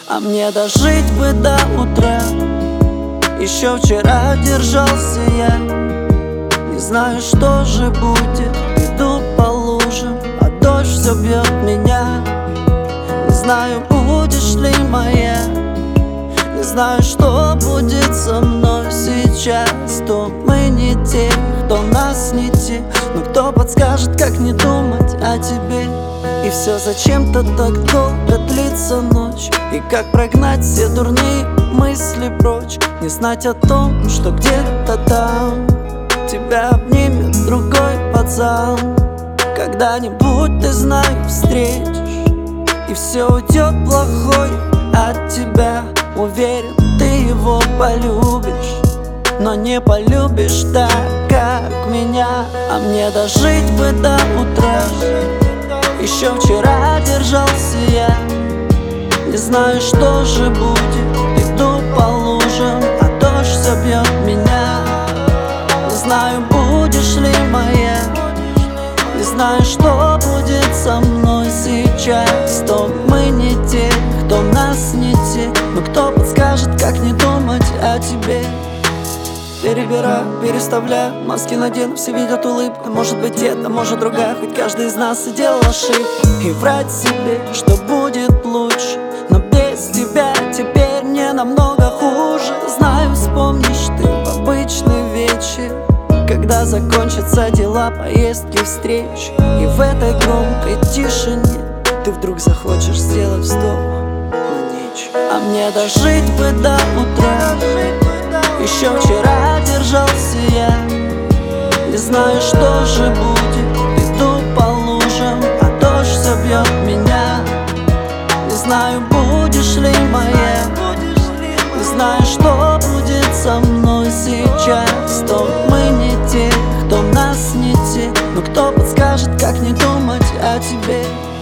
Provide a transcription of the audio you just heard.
А мне дожить бы до утра. Еще вчера держался я. Не знаю, что же будет. Иду по лужам, а дождь все бьет меня. Не знаю, будешь ли моя. Не знаю, что будет со мной сейчас. То мы не те, кто нас не те. Но кто подскажет, как не думать о тебе? И все зачем-то так долго длится ночь. И как прогнать все дурные мысли прочь. Не знать о том, что где-то там тебя обнимет другой пацан. Когда-нибудь, ты знаю, встретишь, и все уйдет плохое от тебя. Уверен, ты его полюбишь, но не полюбишь так, как меня. А мне дожить бы до утра. Еще вчера держался я. Не знаю, что же будет. Иду по лужам, а дождь все бьет меня. Не знаю, будешь ли моя. Не знаю, что будет со мной сейчас. То мы не те, кто нас не те. Но кто подскажет, как не думать о тебе? Перебираю, переставляю, маски надену, все видят улыбку. Может быть это, может другая, хоть каждый из нас и делал ошибку. И врать себе, что будет лучше, но без тебя теперь мне намного хуже. Знаю, вспомнишь ты в обычный вечер, когда закончатся дела, поездки, встречи. И в этой громкой тишине ты вдруг захочешь сделать вздох, но нечего. А мне дожить бы до утра. Еще вчера держался я. Не знаю, что же будет. Иду по лужам, а дождь все бьет меня. Не знаю, будешь ли моя. Не знаю, что будет со мной сейчас. То мы не те, кто нас не те. Но кто подскажет, как не думать о тебе?